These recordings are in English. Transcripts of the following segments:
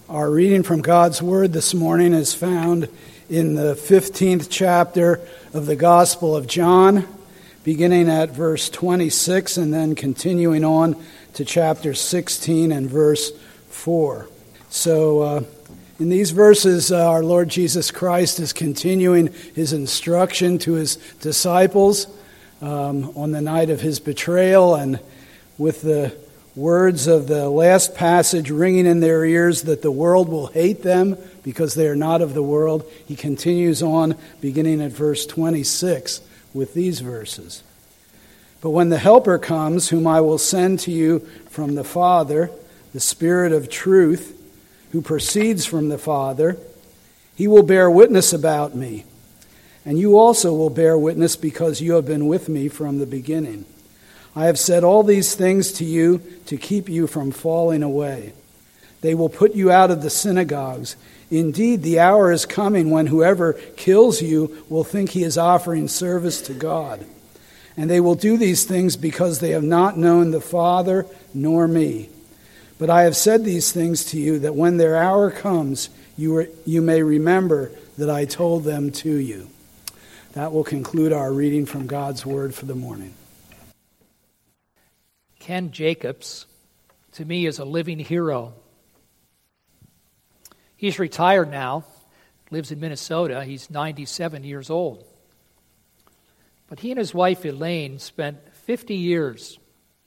Our reading from God's Word this morning is found in the 15th chapter of the Gospel of John, beginning at verse 26 and then continuing on to chapter 16 and verse 4. So in these verses, our Lord Jesus Christ is continuing his instruction to his disciples on the night of his betrayal, and with the words of the last passage ringing in their ears that the world will hate them because they are not of the world, he continues on beginning at verse 26 with these verses. But when the Helper comes, whom I will send to you from the Father, the Spirit of truth, who proceeds from the Father, he will bear witness about me. And you also will bear witness because you have been with me from the beginning. I have said all these things to you to keep you from falling away. They will put you out of the synagogues. Indeed, the hour is coming when whoever kills you will think he is offering service to God. And they will do these things because they have not known the Father nor me. But I have said these things to you that when their hour comes, you may remember that I told them to you. That will conclude our reading from God's Word for the morning. Ken Jacobs, to me, is a living hero. He's retired now, lives in Minnesota. He's 97 years old. But he and his wife, Elaine, spent 50 years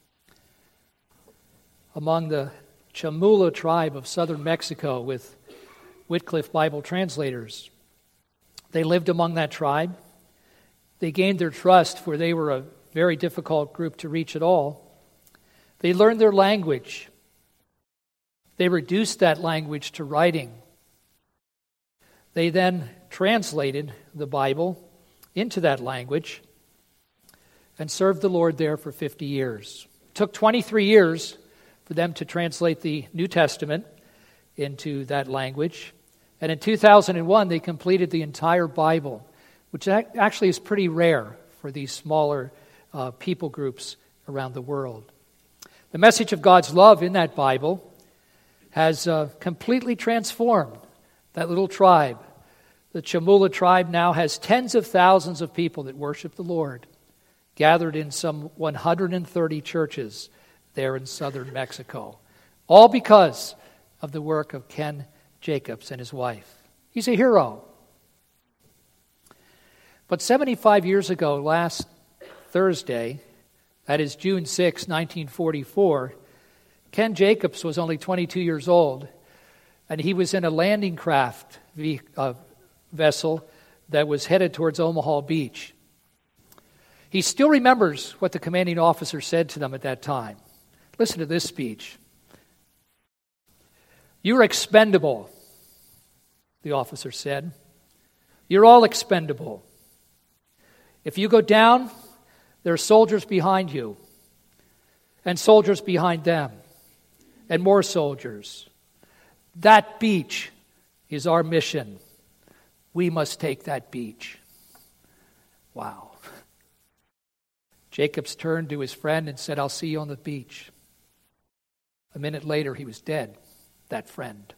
among the Chamula tribe of southern Mexico with Wycliffe Bible translators. They lived among that tribe. They gained their trust, for they were a very difficult group to reach at all. They learned their language. They reduced that language to writing. They then translated the Bible into that language and served the Lord there for 50 years. It took 23 years for them to translate the New Testament into that language. And in 2001, they completed the entire Bible, which actually is pretty rare for these smaller people groups around the world. The message of God's love in that Bible has completely transformed that little tribe. The Chamula tribe now has tens of thousands of people that worship the Lord, gathered in some 130 churches there in southern Mexico, all because of the work of Ken Jacobs and his wife. He's a hero. But 75 years ago, last Thursday, that is June 6, 1944, Ken Jacobs was only 22 years old, and he was in a landing craft vessel that was headed towards Omaha Beach. He still remembers what the commanding officer said to them at that time. Listen to this speech. "You're expendable," the officer said. "You're all expendable. If you go down, there are soldiers behind you, and soldiers behind them, and more soldiers. That beach is our mission. We must take that beach." Wow. Jacobs turned to his friend and said, "I'll see you on the beach." A minute later, he was dead, that friend.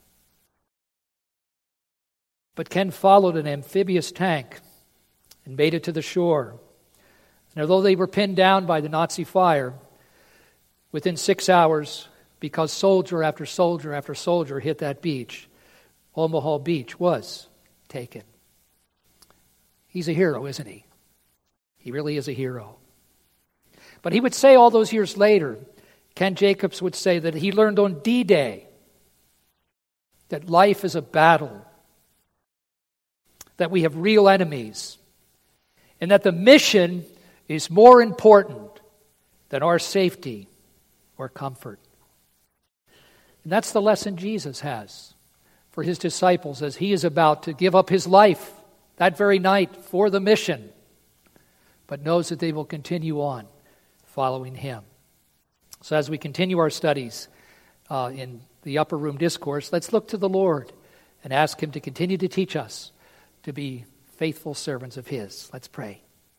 But Ken followed an amphibious tank and made it to the shore. And although they were pinned down by the Nazi fire, within 6 hours, because soldier after soldier after soldier hit that beach, Omaha Beach was taken. He's a hero, isn't he? He really is a hero. But he would say all those years later, Ken Jacobs would say that he learned on D-Day that life is a battle, that we have real enemies, and that the mission is more important than our safety or comfort. And that's the lesson Jesus has for his disciples as he is about to give up his life that very night for the mission, but knows that they will continue on following him. So as we continue our studies in the Upper Room Discourse, let's look to the Lord and ask him to continue to teach us to be faithful servants of his. Let's pray.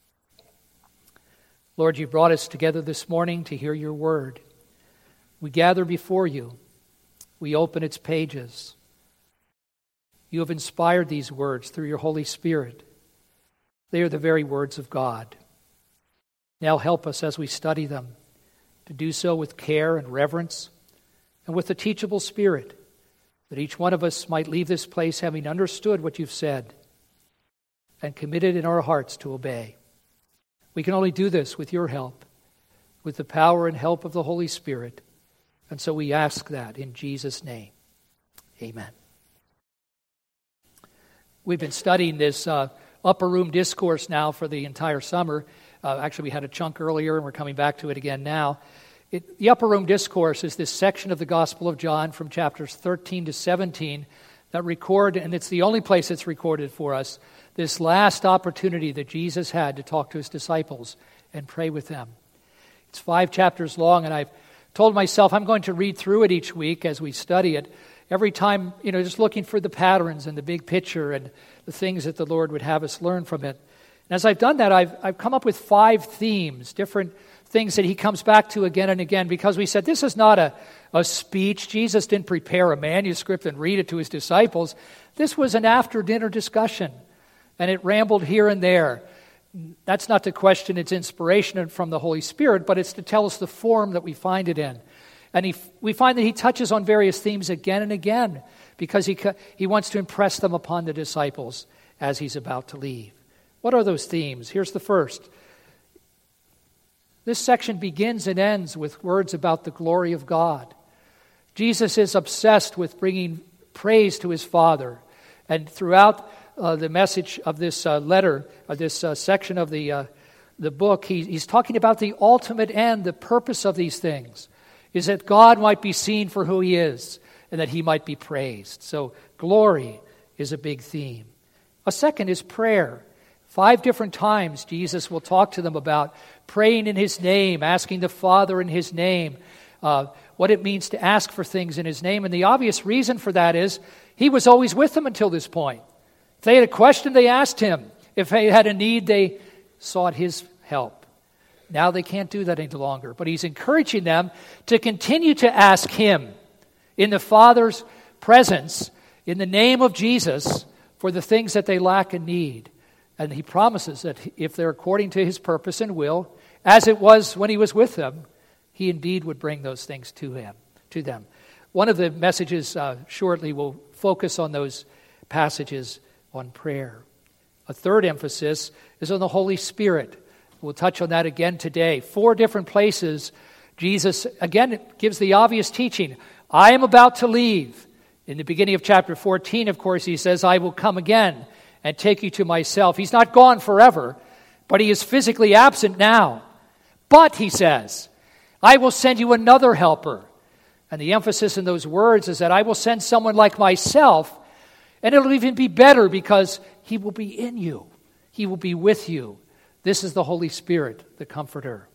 Lord, you brought us together this morning to hear your word. We gather before you. We open its pages. You have inspired these words through your Holy Spirit. They are the very words of God. Now help us as we study them to do so with care and reverence and with a teachable spirit, that each one of us might leave this place having understood what you've said and committed in our hearts to obey. We can only do this with your help, with the power and help of the Holy Spirit. And so we ask that in Jesus' name. Amen. We've been studying this upper room discourse now for the entire summer. Actually, we had a chunk earlier, and we're coming back to it again now. The upper room discourse is this section of the Gospel of John from chapters 13 to 17 that record, and it's the only place it's recorded for us, this last opportunity that Jesus had to talk to his disciples and pray with them. It's 5 chapters long, and I've told myself I'm going to read through it each week as we study it. Every time, just looking for the patterns and the big picture and the things that the Lord would have us learn from it. And as I've done that, I've come up with 5 themes, different things that he comes back to again and again, because we said this is not a speech. Jesus didn't prepare a manuscript and read it to his disciples. This was an after-dinner discussion, and it rambled here and there. That's not to question its inspiration from the Holy Spirit, but it's to tell us the form that we find it in. And we find that he touches on various themes again and again because he wants to impress them upon the disciples as he's about to leave. What are those themes? Here's the first. This section begins and ends with words about the glory of God. Jesus is obsessed with bringing praise to his Father. And throughout the message of this letter, this section of the book, he's talking about the ultimate end, the purpose of these things, is that God might be seen for who he is and that he might be praised. So glory is a big theme. A second is prayer. 5 different times Jesus will talk to them about praying in his name, asking the Father in his name, what it means to ask for things in his name. And the obvious reason for that is he was always with them until this point. If they had a question, they asked him. If they had a need, they sought his help. Now they can't do that any longer. But he's encouraging them to continue to ask him in the Father's presence, in the name of Jesus, for the things that they lack and need. And he promises that if they're according to his purpose and will, as it was when he was with them, he indeed would bring those things to them. One of the messages shortly will focus on those passages on prayer. A third emphasis is on the Holy Spirit. We'll touch on that again today. 4 different places, Jesus, again, gives the obvious teaching. I am about to leave. In the beginning of chapter 14, of course, he says, I will come again and take you to myself. He's not gone forever, but he is physically absent now. But, he says, I will send you another helper. And the emphasis in those words is that I will send someone like myself, and it'll even be better because he will be in you. He will be with you. This is the Holy Spirit, the Comforter.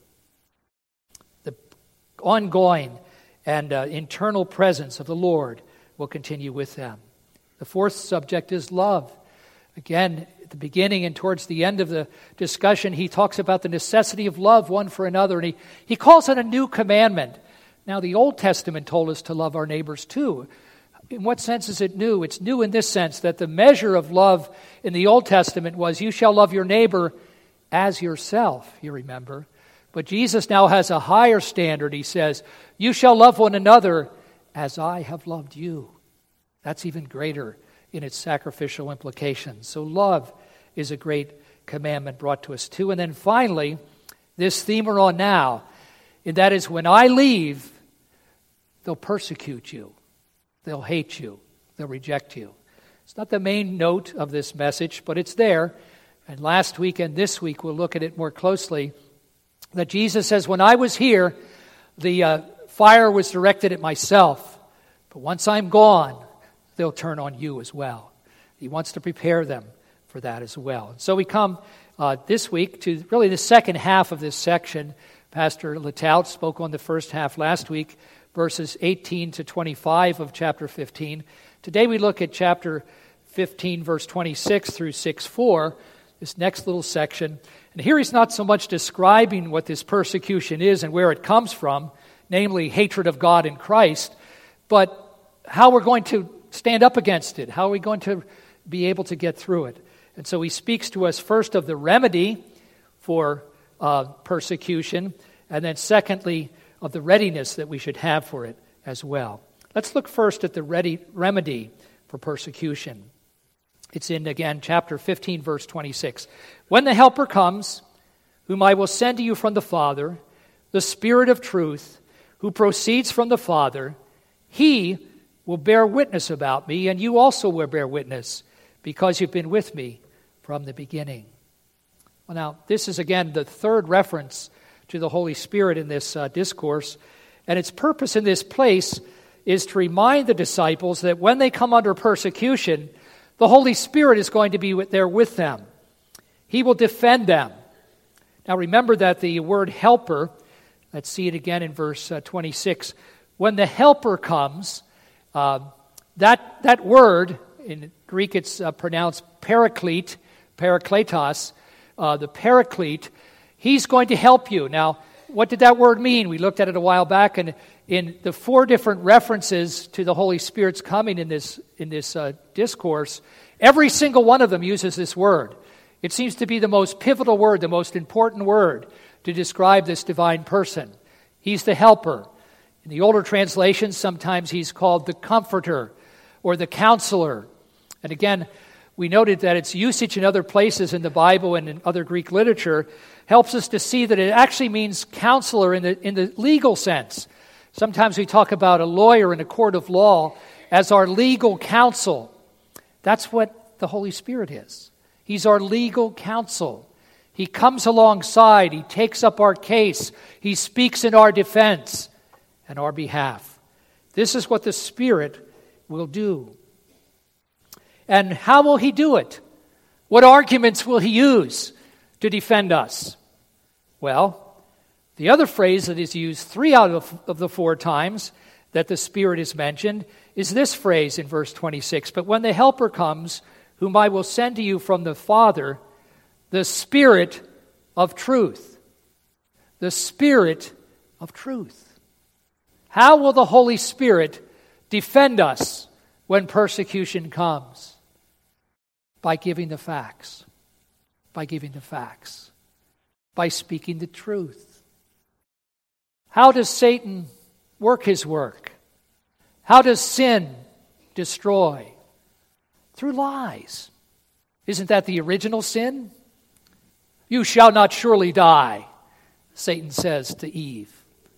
The ongoing and internal presence of the Lord will continue with them. The 4th subject is love. Again, at the beginning and towards the end of the discussion, he talks about the necessity of love one for another, and he calls it a new commandment. Now, the Old Testament told us to love our neighbors too. In what sense is it new? It's new in this sense that the measure of love in the Old Testament was, you shall love your neighbor as yourself, you remember. But Jesus now has a higher standard. He says, you shall love one another as I have loved you. That's even greater in its sacrificial implications. So love is a great commandment brought to us too. And then finally, this theme we're on now, and that is when I leave, they'll persecute you. They'll hate you. They'll reject you. It's not the main note of this message, but it's there. And last week and this week we'll look at it more closely. That Jesus says, when I was here, the fire was directed at myself. But once I'm gone, they'll turn on you as well. He wants to prepare them for that as well. So we come this week to really the second half of this section. Pastor Lataut spoke on the first half last week, verses 18 to 25 of chapter 15. Today we look at chapter 15, verse 26 through 6:4, this next little section. And here he's not so much describing what this persecution is and where it comes from, namely hatred of God in Christ, but how we're going to stand up against it? How are we going to be able to get through it? And so he speaks to us first of the remedy for persecution, and then secondly, of the readiness that we should have for it as well. Let's look first at the remedy for persecution. It's in, again, chapter 15, verse 26. When the Helper comes, whom I will send to you from the Father, the Spirit of truth, who proceeds from the Father, he will bear witness about me, and you also will bear witness, because you've been with me from the beginning. Well, now, this is, again, the third reference to the Holy Spirit in this discourse, and its purpose in this place is to remind the disciples that when they come under persecution, the Holy Spirit is going to be there with them. He will defend them. Now remember that the word helper, let's see it again in verse 26. When the helper comes, that word, in Greek it's pronounced parakletos, the paraclete, he's going to help you. Now, what did that word mean? We looked at it a while back, and in the four different references to the Holy Spirit's coming in this discourse, every single one of them uses this word. It seems to be the most pivotal word, the most important word to describe this divine person. He's the helper. In the older translations, sometimes he's called the comforter or the counselor. And again, we noted that its usage in other places in the Bible and in other Greek literature helps us to see that it actually means counselor in the legal sense. Sometimes we talk about a lawyer in a court of law as our legal counsel. That's what the Holy Spirit is. He's our legal counsel. He comes alongside. He takes up our case. He speaks in our defense and our behalf. This is what the Spirit will do. And how will he do it? What arguments will he use to defend us? Well, the other phrase that is used 3 out of the 4 times that the Spirit is mentioned is this phrase in verse 26. But when the Helper comes, whom I will send to you from the Father, the Spirit of truth. The Spirit of truth. How will the Holy Spirit defend us when persecution comes? By giving the facts. By giving the facts. By speaking the truth. How does Satan work his work? How does sin destroy? Through lies. Isn't that the original sin? You shall not surely die, Satan says to Eve.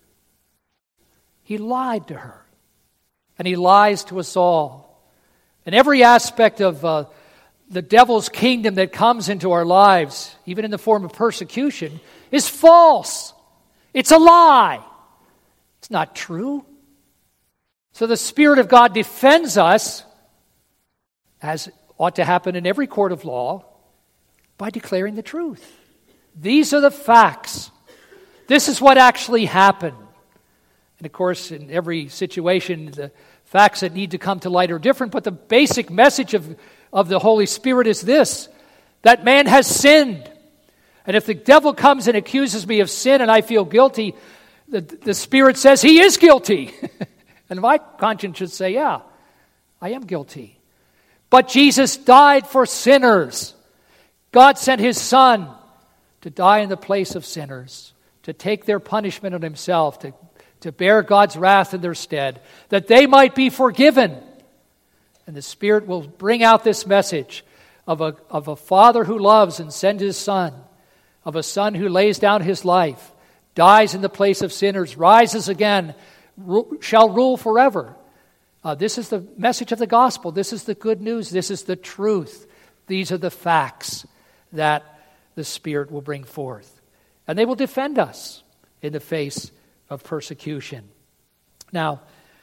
He lied to her. And he lies to us all. And every aspect of the devil's kingdom that comes into our lives, even in the form of persecution, is false. It's a lie. It's not true. So the Spirit of God defends us, as ought to happen in every court of law, by declaring the truth. These are the facts. This is what actually happened. And of course, in every situation, the facts that need to come to light are different, but the basic message of the Holy Spirit is this: that man has sinned. And if the devil comes and accuses me of sin and I feel guilty, the Spirit says he is guilty. And my conscience should say, yeah, I am guilty. But Jesus died for sinners. God sent his Son to die in the place of sinners, to take their punishment on himself, to bear God's wrath in their stead, that they might be forgiven. And the Spirit will bring out this message of a Father who loves and sends his Son, of a Son who lays down his life, dies in the place of sinners, rises again, shall rule forever. This is the message of the gospel. This is the good news. This is the truth. These are the facts that the Spirit will bring forth. And they will defend us in the face of persecution. Now,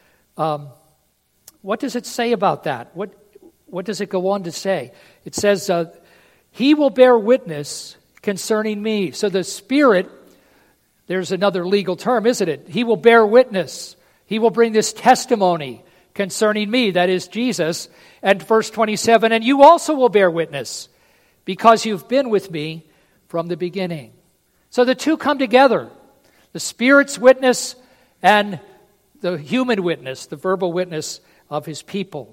what does it say about that? What does it go on to say? It says, he will bear witness concerning me. So the Spirit, there's another legal term, isn't it? He will bear witness. He will bring this testimony concerning me, that is Jesus. And verse 27, and you also will bear witness, because you've been with me from the beginning. So the two come together. The Spirit's witness and the human witness, the verbal witness of his people.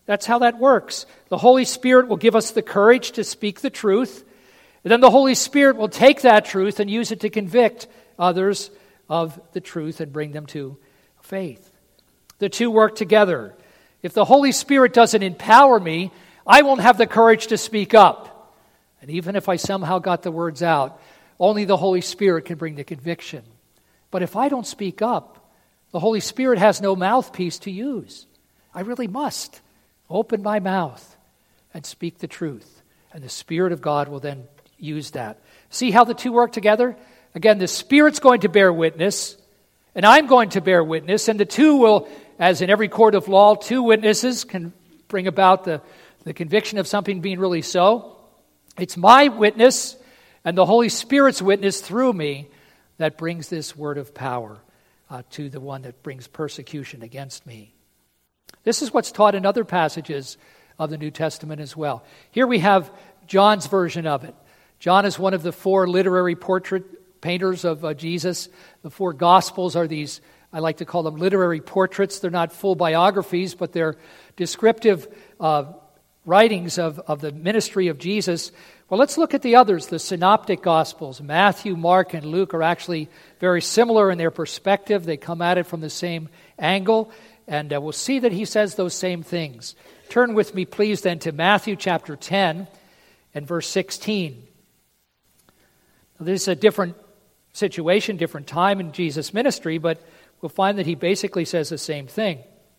That's how that works. The Holy Spirit will give us the courage to speak the truth, and then the Holy Spirit will take that truth and use it to convict others of the truth and bring them to faith. The two work together. If the Holy Spirit doesn't empower me, I won't have the courage to speak up. And even if I somehow got the words out, only the Holy Spirit can bring the conviction. But if I don't speak up, the Holy Spirit has no mouthpiece to use. I really must open my mouth and speak the truth. And the Spirit of God will then use that. See how the two work together? Again, the Spirit's going to bear witness, and I'm going to bear witness, and the two will, as in every court of law, two witnesses can bring about the conviction of something being really so. It's my witness and the Holy Spirit's witness through me that brings this word of power to the one that brings persecution against me. This is what's taught in other passages of the New Testament as well. Here we have John's version of it. John is one of the four literary portrait painters of Jesus. The four Gospels are these, I like to call them literary portraits. They're not full biographies, but they're descriptive writings of the ministry of Jesus. Well, let's look at the others. The Synoptic Gospels, Matthew, Mark, and Luke, are actually very similar in their perspective. They come at it from the same angle, and we'll see that he says those same things. Turn with me, please, then, to Matthew chapter 10 and verse 16. Now, this is a different situation, different time in Jesus' ministry, but we'll find that he basically says the same thing.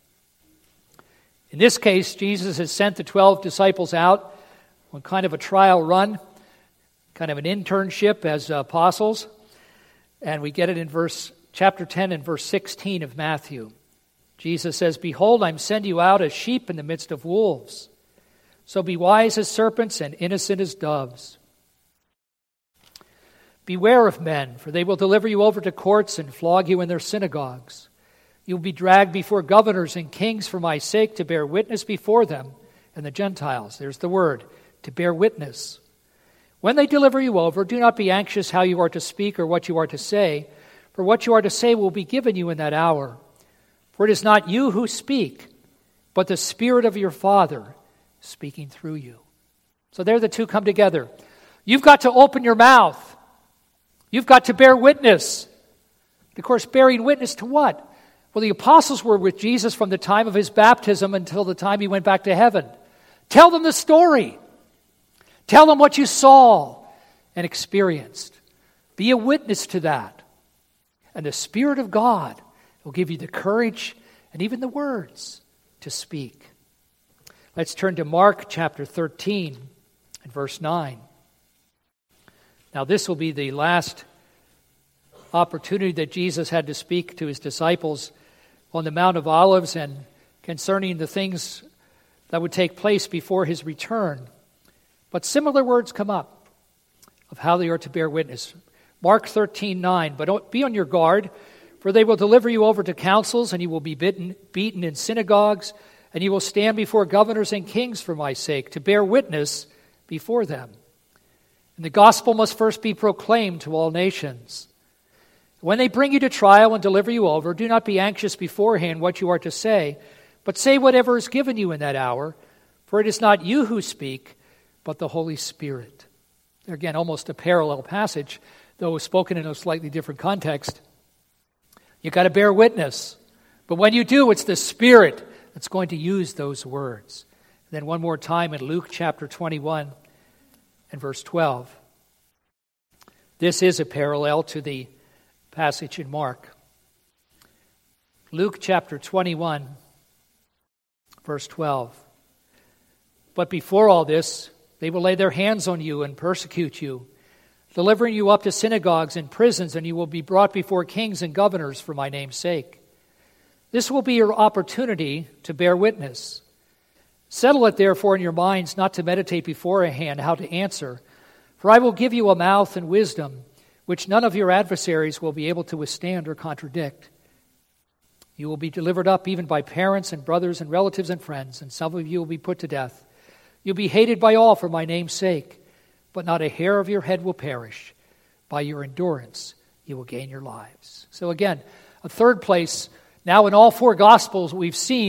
In this case, Jesus has sent the 12 disciples out on kind of a trial run, kind of an internship as apostles. And we get it in chapter 10 and verse 16 of Matthew. Jesus says, "Behold, I send you out as sheep in the midst of wolves. So be wise as serpents and innocent as doves. Beware of men, for they will deliver you over to courts and flog you in their synagogues. You will be dragged before governors and kings for my sake to bear witness before them and the Gentiles." There's the word, to bear witness. "When they deliver you over, do not be anxious how you are to speak or what you are to say, for what you are to say will be given you in that hour. For it is not you who speak, but the Spirit of your Father speaking through you." So there the two come together. You've got to open your mouth. You've got to bear witness. Of course, bearing witness to what? Well, the apostles were with Jesus from the time of his baptism until the time he went back to heaven. Tell them the story. Tell them what you saw and experienced. Be a witness to that. And the Spirit of God will give you the courage and even the words to speak. Let's turn to Mark chapter 13 and verse 9. Now, this will be the last opportunity that Jesus had to speak to his disciples on the Mount of Olives and concerning the things that would take place before his return. But similar words come up of how they are to bear witness. Mark 13:9, "But be on your guard, for they will deliver you over to councils, and you will be beaten in synagogues, and you will stand before governors and kings for my sake, to bear witness before them. And the gospel must first be proclaimed to all nations. When they bring you to trial and deliver you over, do not be anxious beforehand what you are to say, but say whatever is given you in that hour, for it is not you who speak, but the Holy Spirit." Again, almost a parallel passage, though it was spoken in a slightly different context. You've got to bear witness. But when you do, it's the Spirit that's going to use those words. And then one more time in Luke chapter 21 and verse 12. This is a parallel to the passage in Mark. Luke chapter 21, verse 12. "But before all this, they will lay their hands on you and persecute you, delivering you up to synagogues and prisons, and you will be brought before kings and governors for my name's sake. This will be your opportunity to bear witness. Settle it therefore in your minds not to meditate beforehand how to answer, for I will give you a mouth and wisdom, which none of your adversaries will be able to withstand or contradict. You will be delivered up even by parents and brothers and relatives and friends, and some of you will be put to death. You'll be hated by all for my name's sake, but not a hair of your head will perish. By your endurance you will gain your lives." So again, a third place. Now in all four Gospels we've seen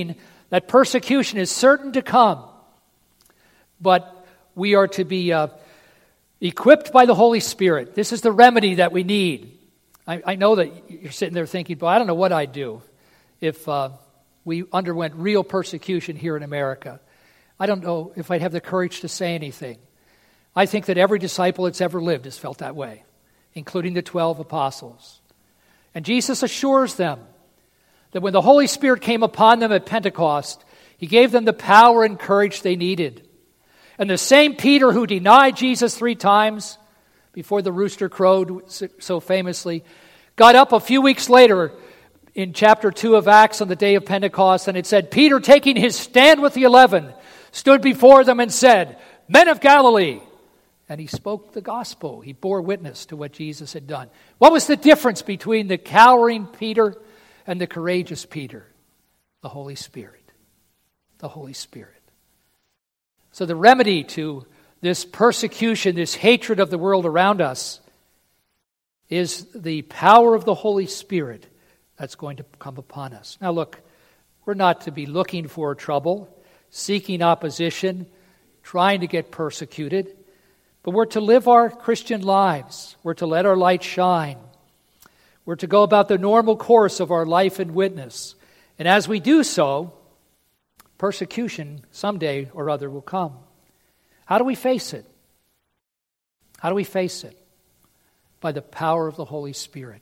that persecution is certain to come, but we are to be equipped by the Holy Spirit. This is the remedy that we need. I know that you're sitting there thinking, but I don't know what I'd do if we underwent real persecution here in America. I don't know if I'd have the courage to say anything. I think that every disciple that's ever lived has felt that way, including the 12 apostles. And Jesus assures them that when the Holy Spirit came upon them at Pentecost, He gave them the power and courage they needed. And the same Peter who denied Jesus 3 times before the rooster crowed so famously, got up a few weeks later in chapter 2 of Acts on the day of Pentecost, and it said, Peter, taking his stand with the 11, stood before them and said, Men of Galilee. And he spoke the gospel. He bore witness to what Jesus had done. What was the difference between the cowering Peter and the courageous Peter? The Holy Spirit. The Holy Spirit. So the remedy to this persecution, this hatred of the world around us, is the power of the Holy Spirit that's going to come upon us. Now look, we're not to be looking for trouble, seeking opposition, trying to get persecuted, but we're to live our Christian lives. We're to let our light shine. We're to go about the normal course of our life and witness. And as we do so, persecution someday or other will come. How do we face it? How do we face it? By the power of the Holy Spirit.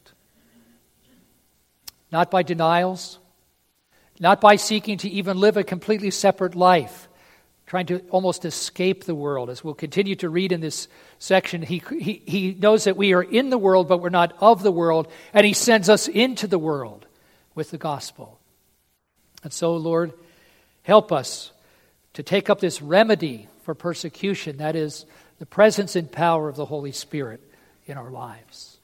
Not by denials, not by seeking to even live a completely separate life, trying to almost escape the world. As we'll continue to read in this section, he knows that we are in the world, but we're not of the world, and He sends us into the world with the gospel. And so, Lord, help us to take up this remedy for persecution, that is, the presence and power of the Holy Spirit in our lives.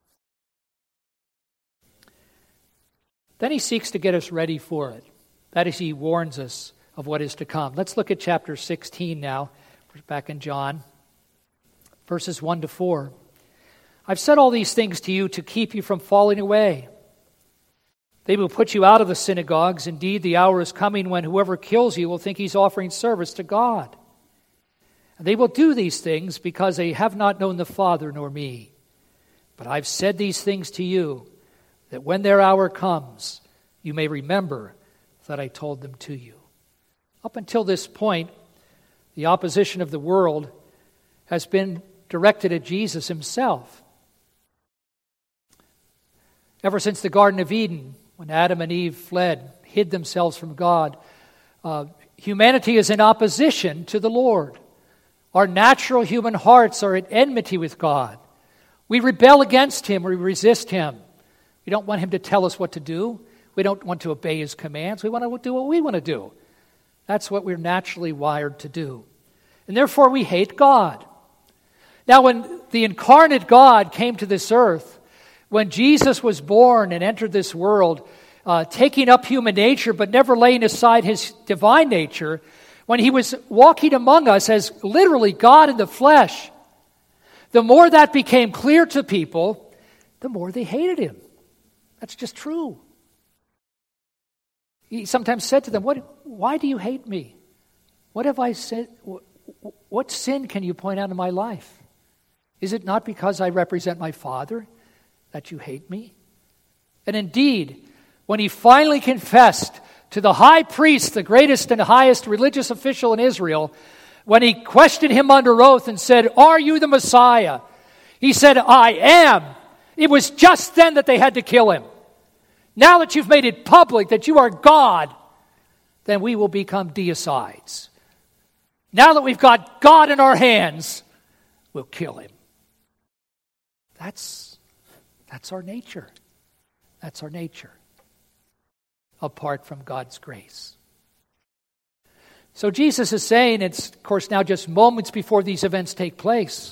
Then He seeks to get us ready for it. That is, He warns us of what is to come. Let's look at chapter 16 now. We're back in John, verses 1 to 4. I've said all these things to you to keep you from falling away. They will put you out of the synagogues. Indeed, the hour is coming when whoever kills you will think he's offering service to God. And they will do these things because they have not known the Father nor me. But I've said these things to you, that when their hour comes, you may remember that I told them to you. Up until this point, the opposition of the world has been directed at Jesus Himself. Ever since the Garden of Eden, when Adam and Eve fled, hid themselves from God, humanity is in opposition to the Lord. Our natural human hearts are at enmity with God. We rebel against Him, we resist Him. We don't want Him to tell us what to do. We don't want to obey His commands. We want to do what we want to do. That's what we're naturally wired to do. And therefore we hate God. Now when the incarnate God came to this earth, when Jesus was born and entered this world, taking up human nature but never laying aside His divine nature, when He was walking among us as literally God in the flesh, the more that became clear to people, the more they hated Him. That's just true. He sometimes said to them, why do you hate me? What have I said? What sin can you point out in my life? Is it not because I represent my Father that you hate me? And indeed, when He finally confessed to the high priest, the greatest and highest religious official in Israel, when he questioned him under oath and said, Are you the Messiah? He said, I am. It was just then that they had to kill Him. Now that you've made it public that you are God, then we will become deicides. Now that we've got God in our hands, we'll kill Him. That's our nature. That's our nature, apart from God's grace. So Jesus is saying, it's of course now just moments before these events take place.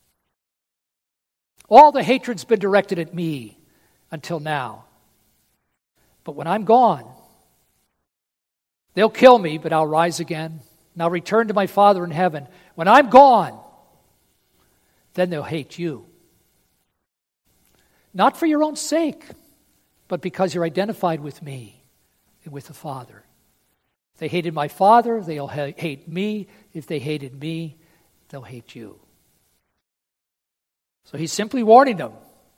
All the hatred's been directed at me until now. But when I'm gone, they'll kill me, but I'll rise again, and I'll return to my Father in heaven. When I'm gone, then they'll hate you. Not for your own sake, but because you're identified with me and with the Father. If they hated my Father, they'll hate me. If they hated me, they'll hate you. So he's simply warning them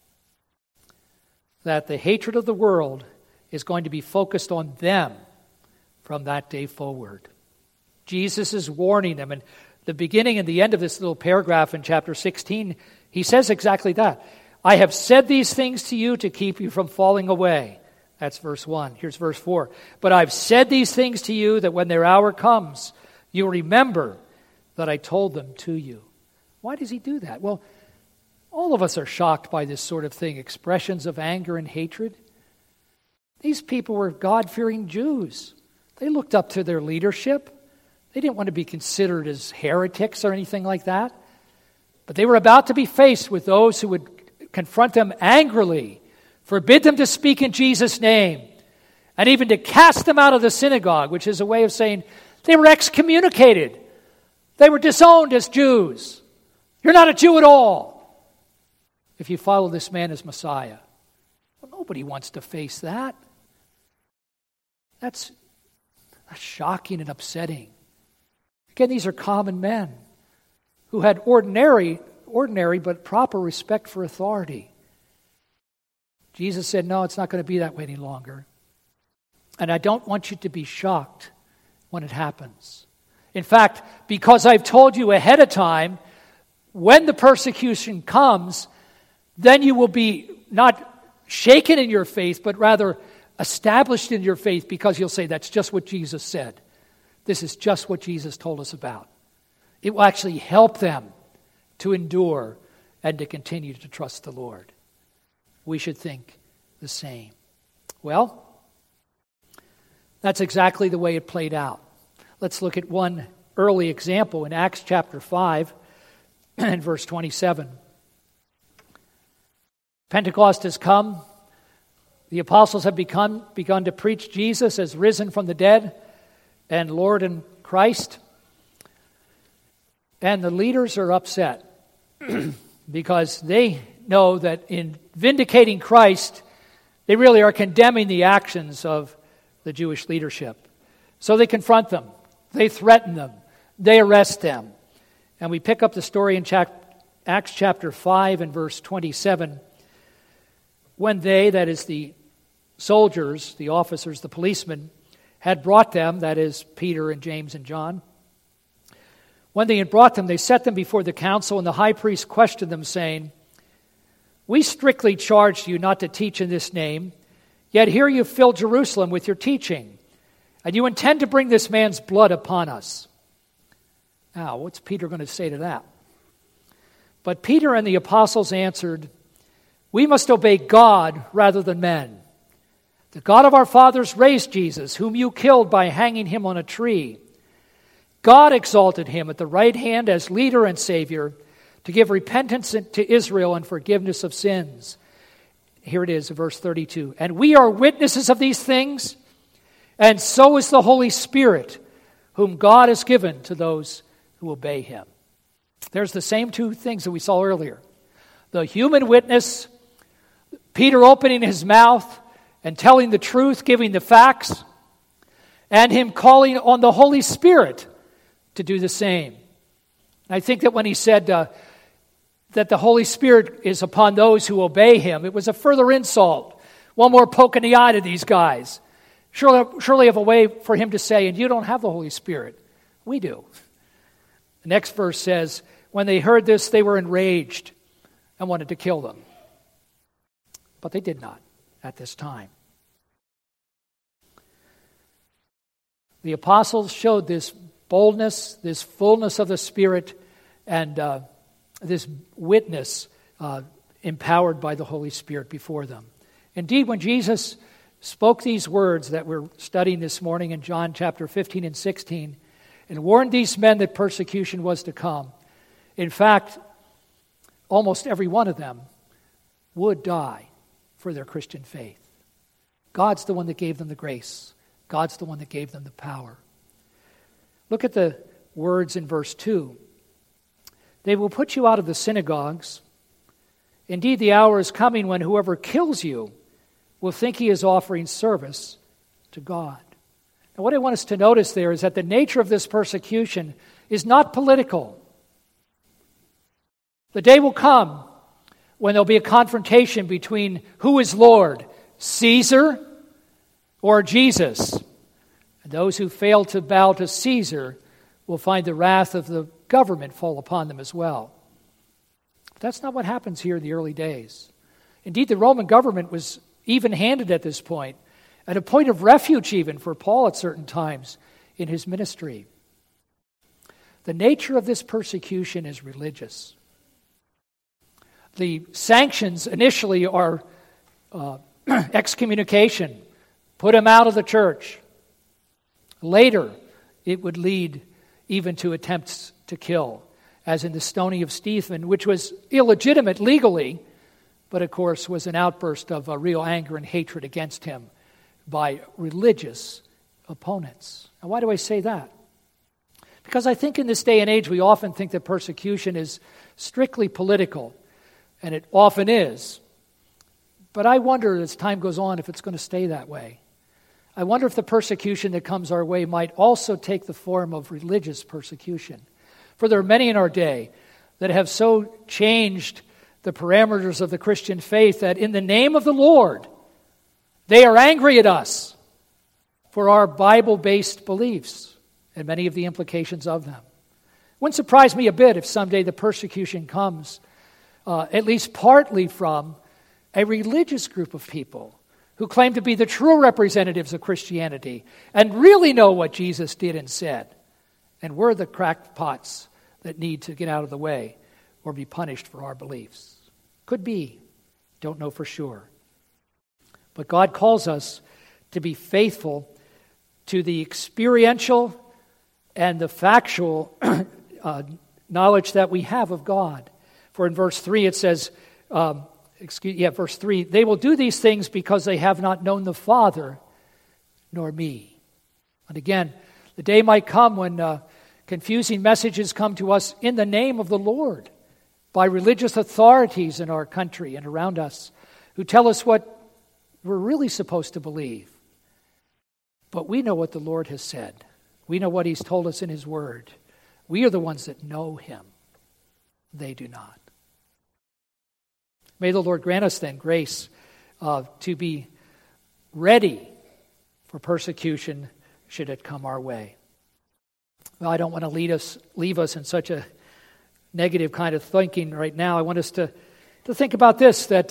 that the hatred of the world is going to be focused on them from that day forward. Jesus is warning them. And the beginning and the end of this little paragraph in chapter 16, he says exactly that. I have said these things to you to keep you from falling away. That's verse 1. Here's verse 4. But I've said these things to you that when their hour comes, you'll remember that I told them to you. Why does he do that? Well, all of us are shocked by this sort of thing, expressions of anger and hatred. These people were God-fearing Jews. They looked up to their leadership. They didn't want to be considered as heretics or anything like that. But they were about to be faced with those who would confront them angrily, forbid them to speak in Jesus' name, and even to cast them out of the synagogue, which is a way of saying they were excommunicated. They were disowned as Jews. You're not a Jew at all if you follow this man as Messiah. Well, nobody wants to face that. That's shocking and upsetting. Again, these are common men who had ordinary but proper respect for authority. Jesus said, no, it's not going to be that way any longer. And I don't want you to be shocked when it happens. In fact, because I've told you ahead of time, when the persecution comes, then you will be not shaken in your faith, but rather established in your faith, because you'll say, that's just what Jesus said. This is just what Jesus told us about. It will actually help them to endure and to continue to trust the Lord. We should think the same. Well, that's exactly the way it played out. Let's look at one early example in Acts chapter 5 and verse 27. Pentecost has come. The apostles have begun to preach Jesus as risen from the dead and Lord and Christ. And the leaders are upset because they know that in vindicating Christ, they really are condemning the actions of the Jewish leadership. So they confront them. They threaten them. They arrest them. And we pick up the story in Acts chapter 5 and verse 27. When they, that is the soldiers, the officers, the policemen, had brought them, that is Peter and James and John, when they had brought them, they set them before the council, and the high priest questioned them, saying, we strictly charged you not to teach in this name, yet here you fill Jerusalem with your teaching, and you intend to bring this man's blood upon us. Now, what's Peter going to say to that? But Peter and the apostles answered, we must obey God rather than men. The God of our fathers raised Jesus, whom you killed by hanging him on a tree. God exalted him at the right hand as leader and Savior to give repentance to Israel and forgiveness of sins. Here it is, verse 32. And we are witnesses of these things, and so is the Holy Spirit, whom God has given to those who obey him. There's the same two things that we saw earlier. The human witness, Peter opening his mouth and telling the truth, giving the facts, and him calling on the Holy Spirit to do the same. I think that when he said that the Holy Spirit is upon those who obey him, it was a further insult, one more poke in the eye to these guys. Surely have a way for him to say, and you don't have the Holy Spirit. We do. The next verse says, when they heard this, they were enraged and wanted to kill them. But they did not at this time. The apostles showed this boldness, this fullness of the Spirit, and this witness empowered by the Holy Spirit before them. Indeed, when Jesus spoke these words that we're studying this morning in John chapter 15 and 16, and warned these men that persecution was to come, in fact, almost every one of them would die for their Christian faith. God's the one that gave them the grace. God's the one that gave them the power. Look at the words in verse 2. They will put you out of the synagogues. Indeed, the hour is coming when whoever kills you will think he is offering service to God. And what I want us to notice there is that the nature of this persecution is not political. The day will come when there'll be a confrontation between who is Lord, Caesar or Jesus. And those who fail to bow to Caesar will find the wrath of the government fall upon them as well. But that's not what happens here in the early days. Indeed, the Roman government was even-handed at this point, at a point of refuge even for Paul at certain times in his ministry. The nature of this persecution is religious. The sanctions initially are excommunication, put him out of the church. Later, it would lead even to attempts to kill, as in the stoning of Stephen, which was illegitimate legally, but of course was an outburst of real anger and hatred against him by religious opponents. And why do I say that? Because I think in this day and age we often think that persecution is strictly political, and it often is. But I wonder as time goes on if it's going to stay that way. I wonder if the persecution that comes our way might also take the form of religious persecution. For there are many in our day that have so changed the parameters of the Christian faith that in the name of the Lord, they are angry at us for our Bible-based beliefs and many of the implications of them. It wouldn't surprise me a bit if someday the persecution comes at least partly from a religious group of people who claim to be the true representatives of Christianity and really know what Jesus did and said. And we're the crackpots that need to get out of the way or be punished for our beliefs. Could be. Don't know for sure. But God calls us to be faithful to the experiential and the factual knowledge that we have of God. For in verse 3 it says, verse 3, they will do these things because they have not known the Father nor me. And again, the day might come when confusing messages come to us in the name of the Lord by religious authorities in our country and around us who tell us what we're really supposed to believe. But we know what the Lord has said. We know what He's told us in His Word. We are the ones that know Him. They do not. May the Lord grant us then grace to be ready for persecution should it come our way. Well, I don't want to leave us in such a negative kind of thinking right now. I want us to think about this, that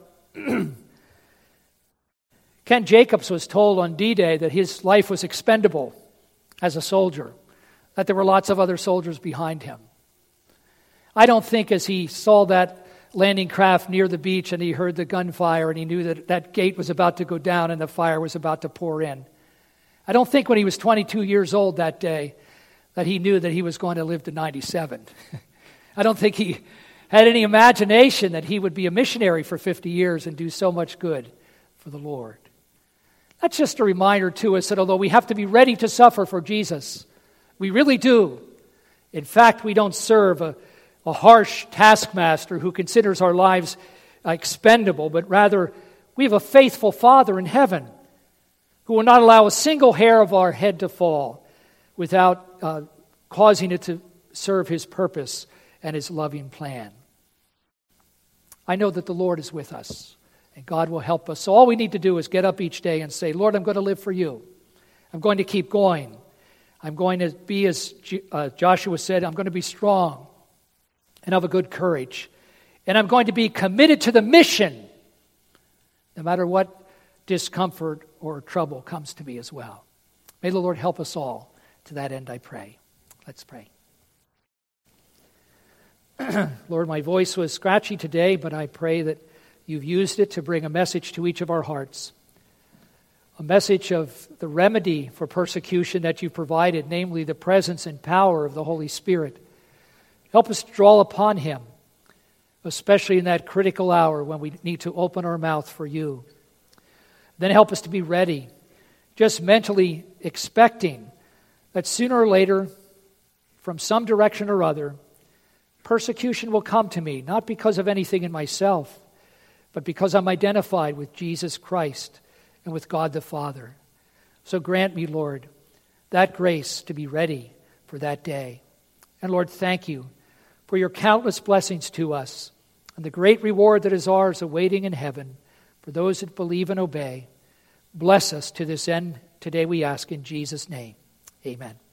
Ken Jacobs was told on D-Day that his life was expendable as a soldier, that there were lots of other soldiers behind him. I don't think as he saw that landing craft near the beach and he heard the gunfire and he knew that that gate was about to go down and the fire was about to pour in. I don't think when he was 22 years old that day that he knew that he was going to live to 97. I don't think he had any imagination that he would be a missionary for 50 years and do so much good for the Lord. That's just a reminder to us that although we have to be ready to suffer for Jesus, we really do. In fact, we don't serve a harsh taskmaster who considers our lives expendable, but rather we have a faithful Father in heaven who will not allow a single hair of our head to fall without causing it to serve His purpose and His loving plan. I know that the Lord is with us. And God will help us. So all we need to do is get up each day and say, Lord, I'm going to live for you. I'm going to keep going. I'm going to be, as Joshua said, I'm going to be strong and have a good courage. And I'm going to be committed to the mission, no matter what discomfort or trouble comes to me as well. May the Lord help us all. To that end, I pray. Let's pray. Lord, my voice was scratchy today, but I pray that You've used it to bring a message to each of our hearts, a message of the remedy for persecution that You've provided, namely the presence and power of the Holy Spirit. Help us to draw upon Him, especially in that critical hour when we need to open our mouth for You. Then help us to be ready, just mentally expecting that sooner or later, from some direction or other, persecution will come to me, not because of anything in myself, but because I'm identified with Jesus Christ and with God the Father. So grant me, Lord, that grace to be ready for that day. And Lord, thank you for your countless blessings to us and the great reward that is ours awaiting in heaven for those that believe and obey. Bless us to this end today, we ask in Jesus' name. Amen.